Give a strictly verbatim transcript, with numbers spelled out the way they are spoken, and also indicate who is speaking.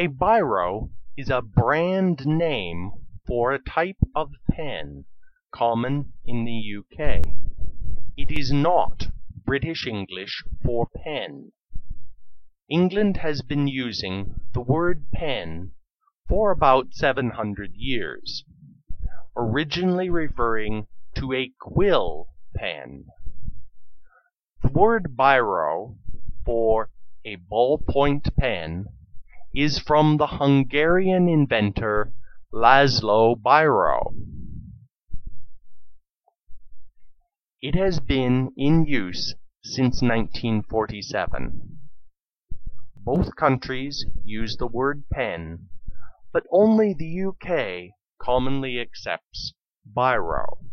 Speaker 1: A biro is a brand name for a type of pen common in the U K. It is not British English for pen. England has been using the word pen for about seven hundred years, originally referring to a quill pen. The word biro for a ballpoint pen is from the Hungarian inventor Laszlo Biro. It has been in use since nineteen forty-seven. Both countries use the word pen, but only the U K commonly accepts biro.